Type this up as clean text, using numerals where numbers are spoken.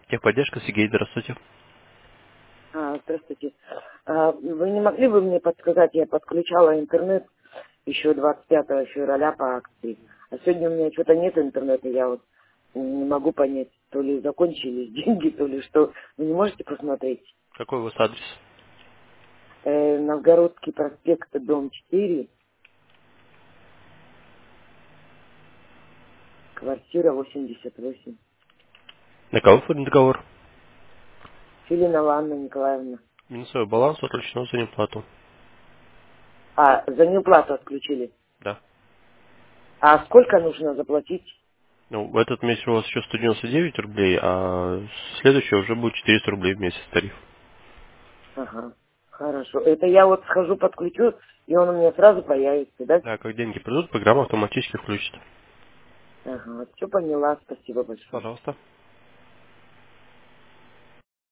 Техподдержка, Сергей, здравствуйте. Здравствуйте. Вы не могли бы мне подсказать, я подключала интернет еще 25 февраля по акции, а сегодня у меня что-то нет интернета, я вот не могу понять, то ли закончились деньги, то ли что. Вы не можете посмотреть? Какой у вас адрес? Новгородский проспект, дом 4, квартира 88. На кого оформлен договор? Филина Анна Николаевна. Минусовой баланс отключено за неуплату. За неуплату отключили. Да. А сколько нужно заплатить? Ну, в этот месяц у вас еще 199 рублей, а следующий уже будет 400 рублей в месяц тариф. Ага, хорошо. Это я вот схожу, подключу, и он у меня сразу появится, да? Да, как деньги придут, программа автоматически включит. Ага, все поняла, спасибо большое. Пожалуйста.